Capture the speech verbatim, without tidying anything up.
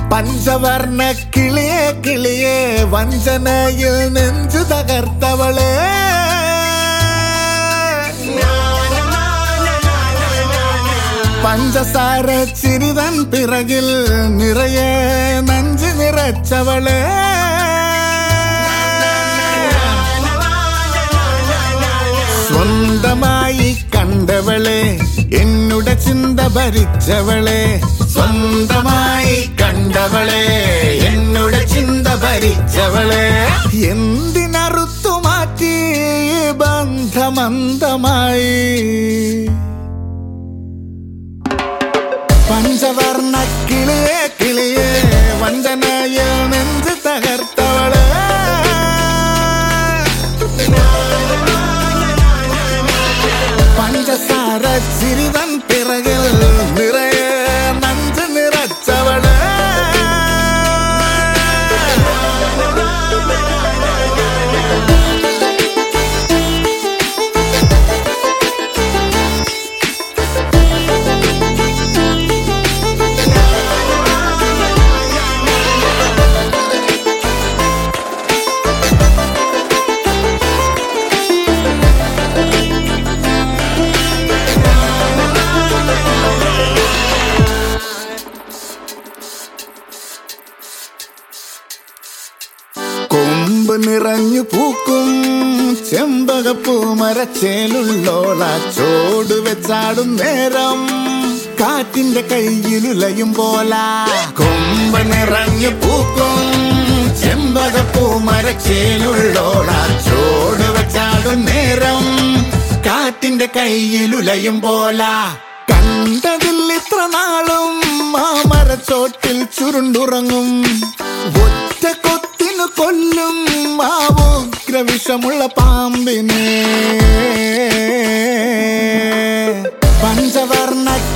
പഞ്ചവർണ്ണ കിളിയെ കിളിയെ വഞ്ചനയിൽ നെഞ്ചു തകർത്തവളെ പഞ്ചസാര ചിരിതൻ പിറകിൽ നിറയെ നഞ്ചു നിറച്ചവളെ സ്വന്തമായി കണ്ടവളെ എന്നുടെ ചിന്ത ഭരിച്ചവളെ സ്വന്തമായി കണ്ടവളെ എന്നുടെ ചിന്ത ഭരിച്ചവളെ എന്തിനറുത്തു മാറ്റി ബന്ധമന്തമായി പഞ്ചവർണ്ണ കിളിയെ കിളിയെ വഞ്ചനയിൽ നെഞ്ചു തകർത്തവളെ പഞ്ചസാര ചിരിതൻ പിറകിൽ നിറയെ നഞ്ചു നിറച്ചവളെ കൊമ്പ് നിറഞ്ഞു പൂക്കും ചെമ്പകപ്പൂ മരച്ചേലുള്ളോള ചോട് വെച്ചാടും നേരം കാറ്റിന്റെ കയ്യിലുലയും പോല കൊമ്പ് നിറഞ്ഞു പൂക്കും ചെമ്പകപ്പൂ മരച്ചേലുള്ളോള ചോട് വെച്ചാടും നേരം കാറ്റിന്റെ കയ്യിലുലയും പോല കണ്ടതിൽ ഇത്ര നാളും ആ മരച്ചോട്ടിൽ ചുരുണ്ടുറങ്ങും ഒറ്റ കൊത്തിനു കൊല്ലും ആ ഉഗ്രവിഷമുള്ള പാമ്പിനെ പഞ്ചവർണ്ണ